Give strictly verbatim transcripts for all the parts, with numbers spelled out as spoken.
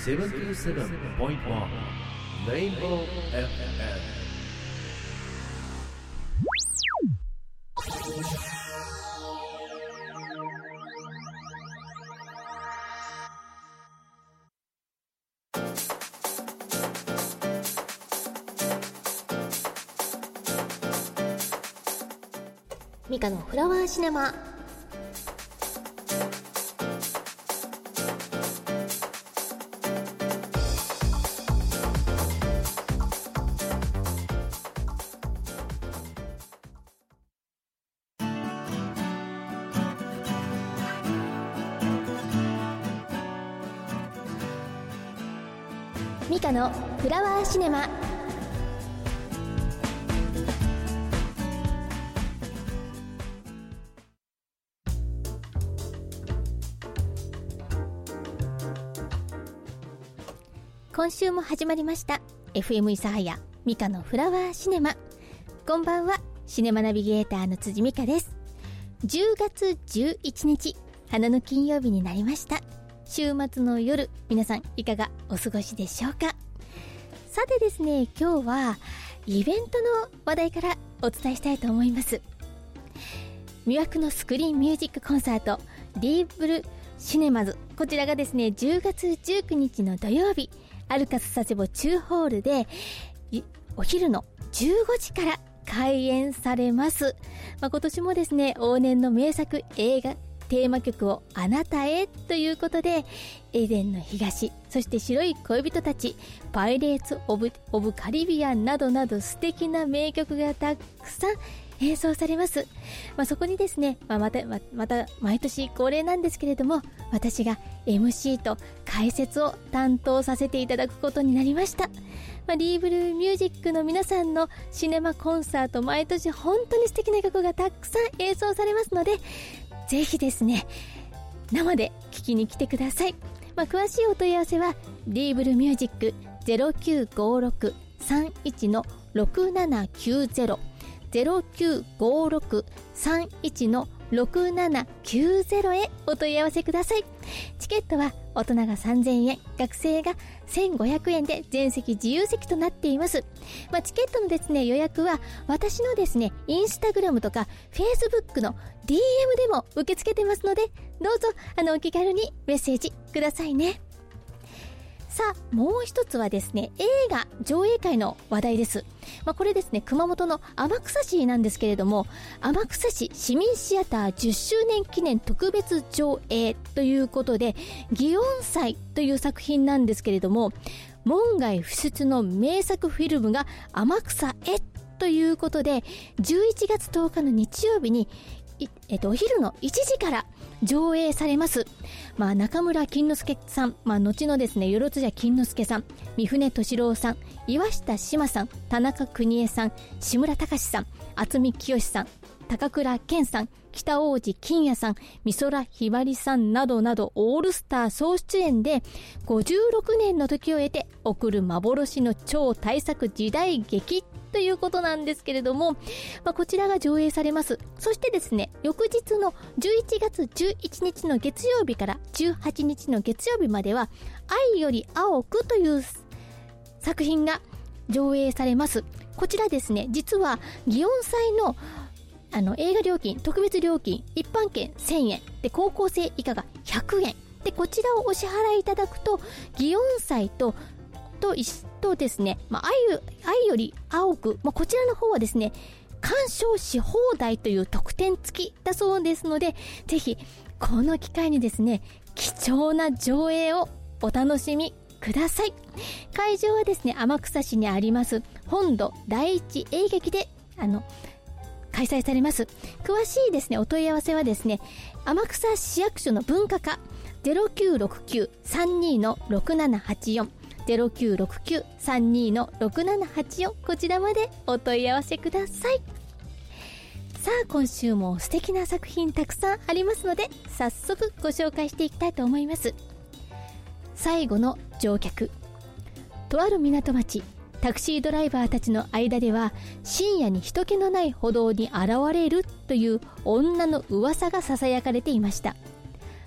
セブンティーセブンポイントワン レインボー エフエム。 ミカのフラワーシネマ。ミカのフラワーシネマ。今週も始まりました エフエム 諫早ミカのフラワーシネマ。こんばんは、シネマナビゲーターの辻美香です。じゅうがつじゅういちにち、花の金曜日になりました。週末の夜、皆さんいかがお過ごしでしょうか。さてですね、今日はイベントの話題からお伝えしたいと思います。魅惑のスクリーンミュージックコンサートリーブルシネマズ、こちらがですねじゅうがつじゅうくにちの土曜日、アルカス佐世保中ホールでお昼のじゅうごじから開演されます。まあ、今年もですね往年の名作映画テーマ曲をあなたへということで、エデンの東、そして白い恋人たち、パイレーツオブ、オブカリビアンなどなど素敵な名曲がたくさん演奏されます。まあ、そこにですね、まあ、また、ま、また毎年恒例なんですけれども、私が エムシー と解説を担当させていただくことになりました。まあ、リーブルミュージックの皆さんのシネマコンサート、毎年本当に素敵な曲がたくさん演奏されますので、ぜひですね生で聴きに来てください。まあ、詳しいお問い合わせはリーブルミュージック ゼロきゅうごろくさんいちのろくななきゅうゼロ ゼロきゅうごろくさんいちのろくななきゅうゼロへお問い合わせください。チケットは大人がさんぜんえん、学生がせんごひゃくえんで全席自由席となっています。まあ、チケットのですね予約は私のですねインスタグラムとかフェイスブックの ディーエム でも受け付けてますので、どうぞあのお気軽にメッセージくださいね。さあ、もう一つはですね映画上映会の話題です。まあ、これですね熊本の天草市なんですけれども、天草市市民シアターじゅっしゅうねん記念特別上映ということで、祇園祭という作品なんですけれども、門外不出の名作フィルムが天草へということで、じゅういちがつとおかの日曜日にえっと、お昼のいちじから上映されます。まあ、中村金之助さん、まあ、後のですね、よろつじゃ金之助さん、三船敏郎さん、岩下志麻さん、田中邦衛さん、志村隆さん、渥美清さん、高倉健さん、北大路欣也さん、美空ひばりさんなどなどオールスター総出演で、ごじゅうろくねんの時を経て送る幻の超大作時代劇ということなんですけれども、まあ、こちらが上映されます。そしてですね、翌日のじゅういちがつじゅういちにちの月曜日からじゅうはちにちの月曜日までは、愛より青くという作品が上映されます。こちらですね、実は祇園祭のあの映画料金、特別料金、一般券せんえんで、高校生以下がひゃくえんで、こちらをお支払いいただくと、祇園祭とと一とですね、まあ、愛, 愛より青く、まあ、こちらの方はですね、鑑賞し放題という特典付きだそうですので、ぜひこの機会にですね、貴重な上映をお楽しみください。会場はですね、天草市にあります本土第一映劇であの開催されます。詳しいですねお問い合わせはですね、天草市役所の文化課 ゼロきゅうろくきゅうさんにのろくななはちよん ゼロきゅうろくきゅうさんにのろくななはちよん、こちらまでお問い合わせください。さあ、今週も素敵な作品たくさんありますので、早速ご紹介していきたいと思います。最後の乗客。とある港町、タクシードライバーたちの間では、深夜に人気のない歩道に現れるという女の噂が囁かれていました。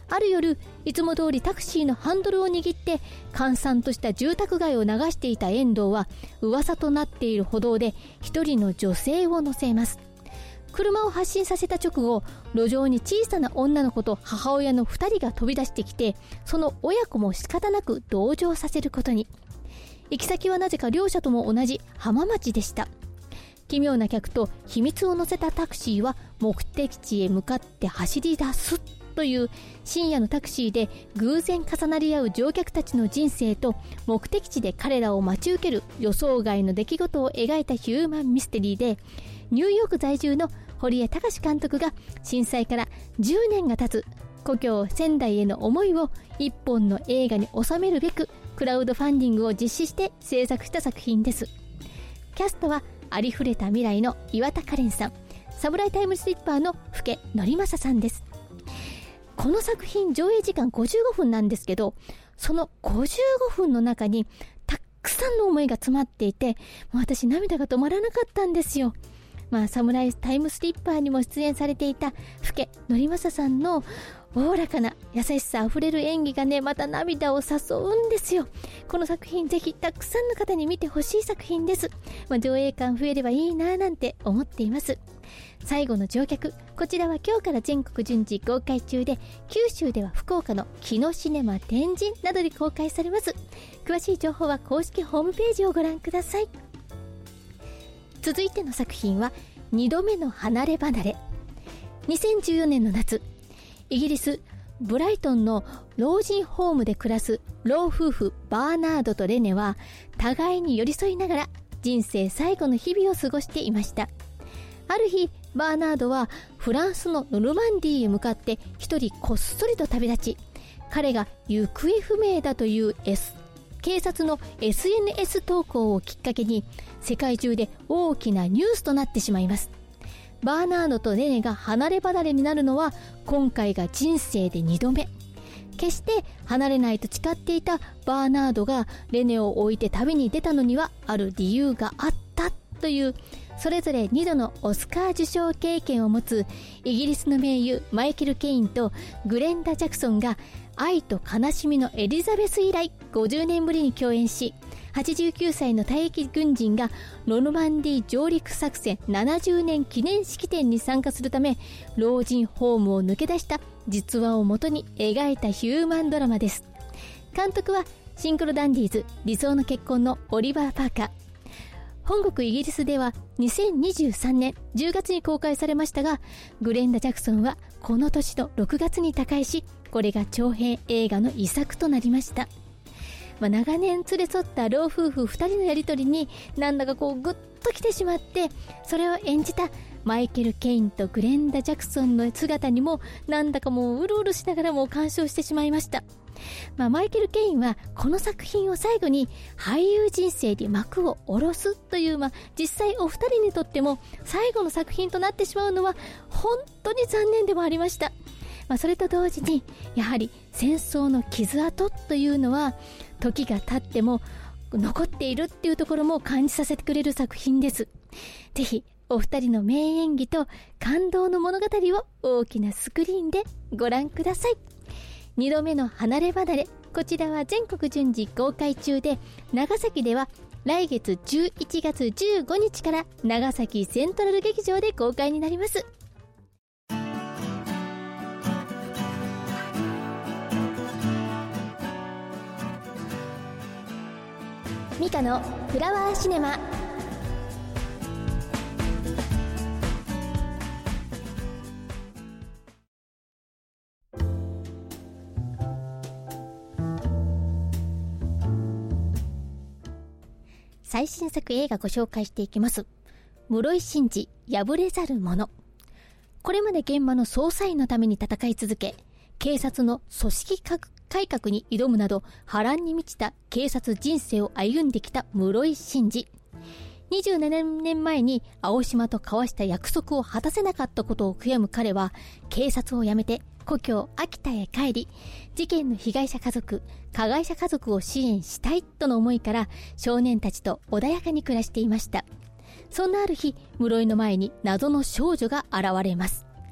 ある夜、いつも通りタクシーのハンドルを握って閑散とした住宅街を流していた遠藤は、噂となっている歩道で一人の女性を乗せます。車を発進させた直後、路上に小さな女の子と母親のふたりが飛び出してきて、その親子も仕方なく同乗させることに。行き先はなぜか両者とも同じ浜松でした。奇妙な客と秘密を乗せたタクシーは目的地へ向かって走り出すという深夜のタクシーで偶然重なり合う乗客たちの人生と、目的地で彼らを待ち受ける予想外の出来事を描いたヒューマンミステリーで、ニューヨーク在住の堀江貴監督が震災からじゅうねんが経つ故郷仙台への思いを一本の映画に収めるべくクラウドファンディングを実施して制作した作品です。キャストはありふれた未来の岩田カレンさん、サムライタイムスリッパーの福家則正さんです。この作品上映時間ごじゅうごふんなんですけど、そのごじゅうごふんの中にたくさんの思いが詰まっていて、もう私涙が止まらなかったんですよ。まあ、サムライタイムスリッパーにも出演されていた福家則正さんのおおらかな優しさあふれる演技がね、また涙を誘うんですよ。この作品ぜひたくさんの方に見てほしい作品です。まあ、上映館増えればいいななんて思っています。最後の乗客、こちらは今日から全国順次公開中で、九州では福岡の木野シネマ天神などで公開されます。詳しい情報は公式ホームページをご覧ください。続いての作品はにどめの離れ離れ。にせんじゅうよねんの夏、イギリスブライトンの老人ホームで暮らす老夫婦バーナードとレネは、互いに寄り添いながら人生最後の日々を過ごしていました。ある日、バーナードはフランスのノルマンディーへ向かって一人こっそりと旅立ち、彼が行方不明だという S警察の エスエヌエス 投稿をきっかけに世界中で大きなニュースとなってしまいます。バーナードとレネが離れ離れになるのは今回が人生でにどめ。決して離れないと誓っていたバーナードがレネを置いて旅に出たのにはある理由があったという、それぞれにどのオスカー受賞経験を持つイギリスの名優マイケル・ケインとグレンダ・ジャクソンが愛と悲しみのエリザベス以来ごじゅうねんぶりに共演し、はちじゅうきゅうさいの退役軍人がノルマンディー上陸作戦ななじゅうねん記念式典に参加するため老人ホームを抜け出した実話をもとに描いたヒューマンドラマです。監督はシンクロダンディーズ理想の結婚のオリバー・パーカー。本国イギリスではにせんにじゅうさんねんじゅうがつに公開されましたが、グレンダ・ジャクソンはこの年のろくがつに他界し、これが長編映画の遺作となりました。まあ、長年連れ添った老夫婦ふたりのやりとりになんだかこうグッときてしまって、それを演じたマイケル・ケインとグレンダ・ジャクソンの姿にもなんだかもううるうるしながらも鑑賞してしまいました。まあ、マイケル・ケインはこの作品を最後に俳優人生に幕を下ろすという、まあ、実際お二人にとっても最後の作品となってしまうのは本当に残念でもありました。まあ、それと同時にやはり戦争の傷跡というのは時が経っても残っているっていうところも感じさせてくれる作品です。ぜひお二人の名演技と感動の物語を大きなスクリーンでご覧ください。にどめの離れ離れ、こちらは全国順次公開中で、長崎では来月じゅういちがつじゅうごにちから長崎セントラル劇場で公開になります。ミカのフラワーシネマ。最新作映画ご紹介していきます。室井慎二、破れざる者。これまで現場の捜査員のために戦い続け、警察の組織改革に挑むなど波乱に満ちた警察人生を歩んできた室井慎二。にじゅうななねんまえに青島と交わした約束を果たせなかったことを悔やむ彼は、警察を辞めて故郷秋田へ帰り、事件の被害者家族、加害者家族を支援したいとの思いから少年たちと穏やかに暮らしていました。そんなある日、室井の前に謎の少女が現れます。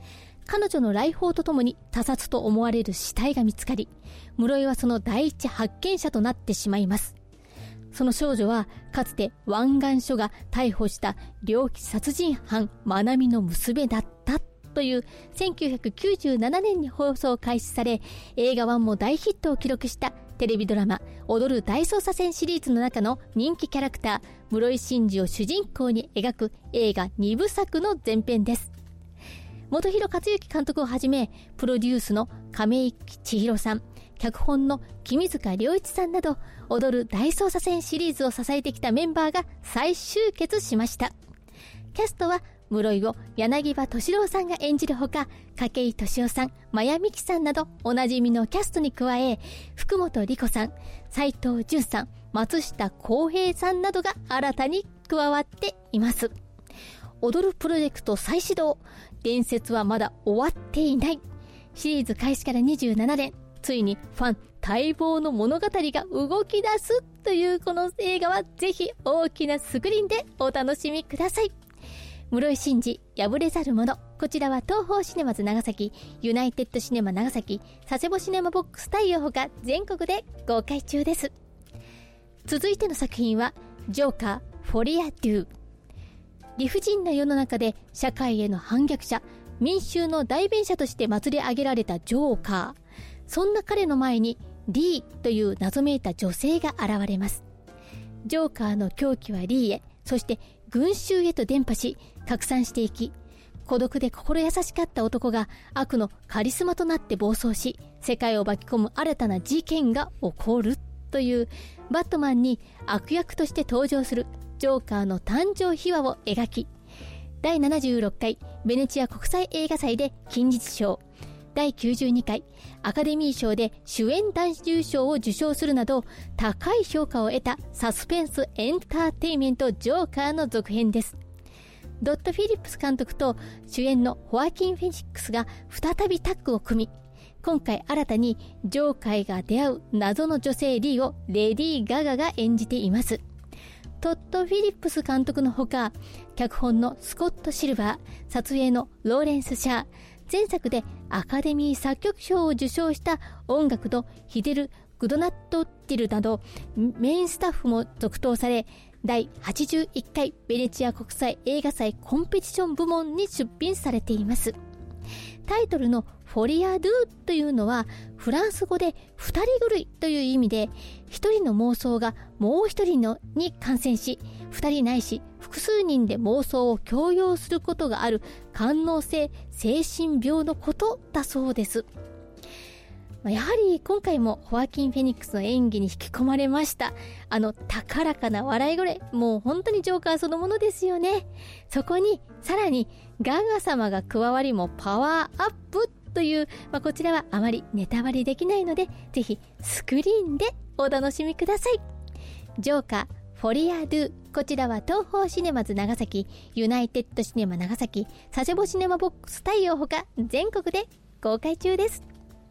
彼女の来訪とともに他殺と思われる死体が見つかり、室井はその第一発見者となってしまいます。その少女はかつて湾岸署が逮捕した猟奇殺人犯まなみの娘だったというせんきゅうひゃくきゅうじゅうななねんに放送開始され、映画版も大ヒットを記録したテレビドラマ踊る大捜査線シリーズの中の人気キャラクター室井慎二を主人公に描く映画にぶさくの前編です。本広克行監督をはじめ、プロデュースの亀井千尋さん、脚本の君塚良一さんなど、踊る大捜査線シリーズを支えてきたメンバーが再集結しました。キャストは室井を柳葉敏郎さんが演じるほか、筧利夫さん、真矢美樹さんなどおなじみのキャストに加え、福本莉子さん、斉藤淳さん、松下洸平さんなどが新たに加わっています。踊るプロジェクト再始動、伝説はまだ終わっていない。シリーズ開始からにじゅうななねん、ついにファン待望の物語が動き出すというこの映画は、ぜひ大きなスクリーンでお楽しみください。室井慎二、破れざる者、こちらは東宝シネマズ長崎、ユナイテッドシネマ長崎、佐世保シネマボックス太陽ほか全国で公開中です。続いての作品はジョーカーフォリア・ドゥ。理不尽な世の中で社会への反逆者、民衆の代弁者として祭り上げられたジョーカー。そんな彼の前にリーという謎めいた女性が現れます。ジョーカーの狂気はリーへ、そして群衆へと伝播し拡散していき、孤独で心優しかった男が悪のカリスマとなって暴走し、世界を巻き込む新たな事件が起こるという、バットマンに悪役として登場するジョーカーの誕生秘話を描き、だいななじゅうろっかいベネチア国際映画祭で金獅子賞、だいきゅうじゅうにかいアカデミー賞で主演男優賞を受賞するなど高い評価を得たサスペンスエンターテインメントジョーカーの続編です。ドット・フィリップス監督と主演のホアキン・フェニックスが再びタッグを組み、今回新たにジョーカーが出会う謎の女性リーをレディー・ガガが演じています。トッド・フィリップス監督のほか、脚本のスコット・シルバー、撮影のローレンス・シャー、前作でアカデミー作曲賞を受賞した音楽のヒデル・グドナット・ティルなどメインスタッフも続投され、だいはちじゅういっかいベネチア国際映画祭コンペティション部門に出品されています。タイトルのフォリア・ドゥというのはフランス語で二人狂いという意味で、一人の妄想がもう一人のに感染し、二人ないし複数人で妄想を強要することがある官能性精神病のことだそうです。やはり今回もホアキン・フェニックスの演技に引き込まれました。あの高らかな笑い声、もう本当にジョーカーそのものですよね。そこにさらにガガ様が加わりもパワーアップという、まあ、こちらはあまりネタバレできないので、ぜひスクリーンでお楽しみください。ジョーカーフォリア・ドゥ、こちらは東宝シネマズ長崎、ユナイテッドシネマ長崎、佐世保シネマボックス太陽ほか全国で公開中です。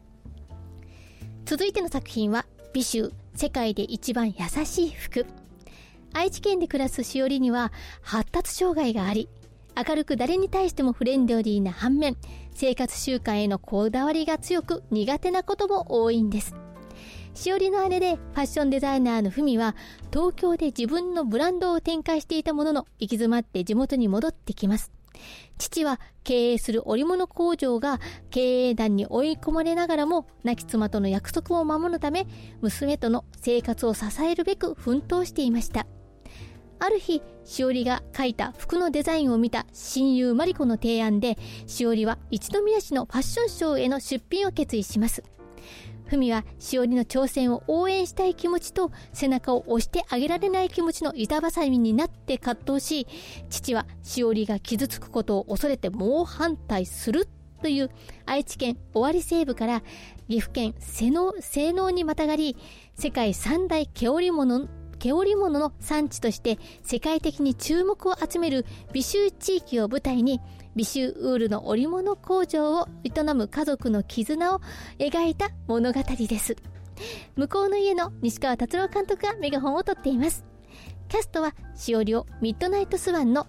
続いての作品は美醜、世界で一番優しい服。愛知県で暮らすしおりには発達障害があり、明るく誰に対してもフレンドリーな反面、生活習慣へのこだわりが強く苦手なことも多いんです。しおりの姉でファッションデザイナーのふみは東京で自分のブランドを展開していたものの、行き詰まって地元に戻ってきます。父は経営する織物工場が経営難に追い込まれながらも、亡き妻との約束を守るため娘との生活を支えるべく奮闘していました。ある日、しおりが描いた服のデザインを見た親友マリコの提案で、しおりは一宮市のファッションショーへの出品を決意します。ふみはしおりの挑戦を応援したい気持ちと背中を押してあげられない気持ちの板挟みになって葛藤し、父はしおりが傷つくことを恐れて猛反対するという愛知県尾張西部から岐阜県西濃、西濃にまたがり、世界三大毛織物毛織物の産地として世界的に注目を集める美州地域を舞台に、美州ウールの織物工場を営む家族の絆を描いた物語です。向こうの家の西川達郎監督がメガホンを取っています。キャストはしおりをミッドナイトスワンの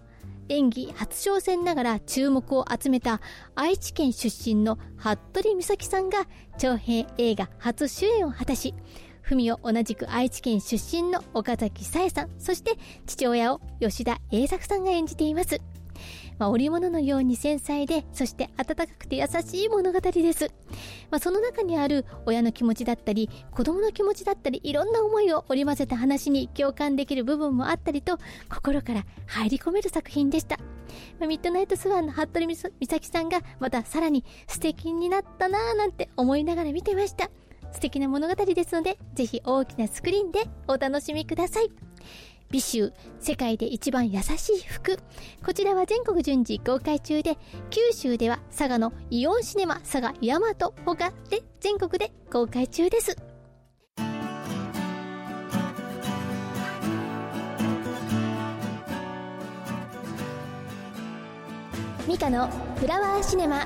演技初挑戦ながら注目を集めた愛知県出身の服部美咲さんが長編映画初主演を果たし、文を同じく愛知県出身の岡崎紗絵さん、そして父親を吉田栄作さんが演じています。まあ、織物のように繊細で、そして温かくて優しい物語です。まあ、その中にある親の気持ちだったり子供の気持ちだったり、いろんな思いを織り交ぜた話に共感できる部分もあったりと、心から入り込める作品でした。まあ、ミッドナイトスワンの服部美咲さんがまたさらに素敵になったなぁなんて思いながら見てました。素敵な物語ですので、ぜひ大きなスクリーンでお楽しみください。美醜、世界で一番優しい服。こちらは全国順次公開中で、九州では佐賀のイオンシネマ佐賀大和他で全国で公開中です。ミカのフラワーシネマ。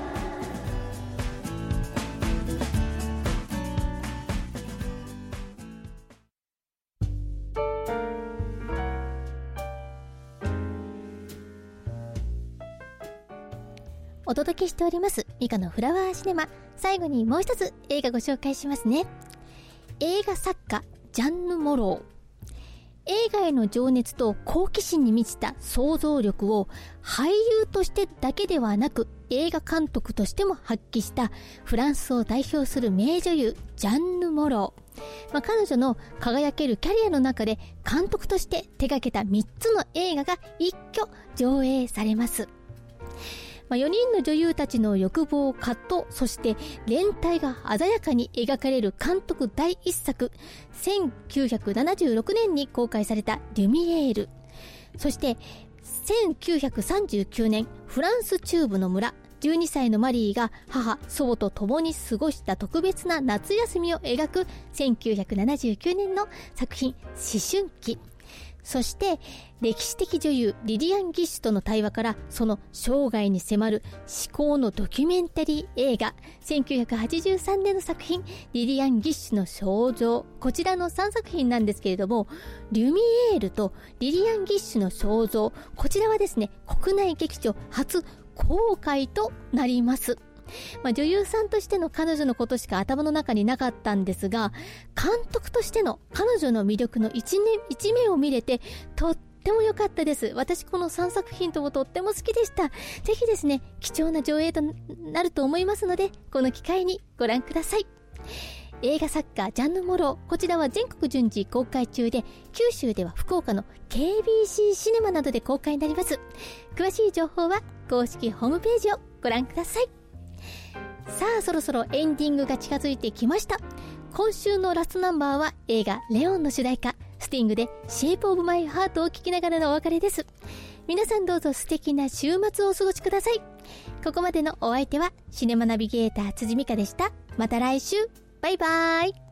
お届けしておりますミカのフラワーシネマ。最後にもう一つ映画ご紹介しますね。映画作家ジャンヌ・モロー。映画への情熱と好奇心に満ちた想像力を俳優としてだけではなく映画監督としても発揮したフランスを代表する名女優ジャンヌ・モロー。まあ、彼女の輝けるキャリアの中で監督として手掛けたみっつの映画が一挙上映されます。まあ、よにんの女優たちの欲望、葛藤、そして連帯が鮮やかに描かれる監督第一作、せんきゅうひゃくななじゅうろくねんに公開されたリュミエール。そしてせんきゅうひゃくさんじゅうきゅうねん、フランス中部の村、じゅうにさいのマリーが母、祖母と共に過ごした特別な夏休みを描くせんきゅうひゃくななじゅうきゅうねんの作品、思春期。そして歴史的女優リリアン・ギッシュとの対話からその生涯に迫る思考のドキュメンタリー映画、せんきゅうひゃくはちじゅうさんねんの作品リリアン・ギッシュの肖像。こちらのさんさく品なんですけれども、リュミエールとリリアン・ギッシュの肖像、こちらはですね、国内劇場初公開となります。まあ、女優さんとしての彼女のことしか頭の中になかったんですが、監督としての彼女の魅力の一面、一面を見れてとっても良かったです。私このさんさく品ともとっても好きでした。ぜひですね、貴重な上映となると思いますので、この機会にご覧ください。映画作家ジャンヌ・モロー、こちらは全国順次公開中で、九州では福岡の ケービーシー シネマなどで公開になります。詳しい情報は公式ホームページをご覧ください。さあ、そろそろエンディングが近づいてきました。今週のラストナンバーは映画レオンの主題歌、スティングでシェイプオブマイハートを聴きながらのお別れです。皆さんどうぞ素敵な週末をお過ごしください。ここまでのお相手はシネマナビゲーター辻美香でした。また来週、バイバーイ。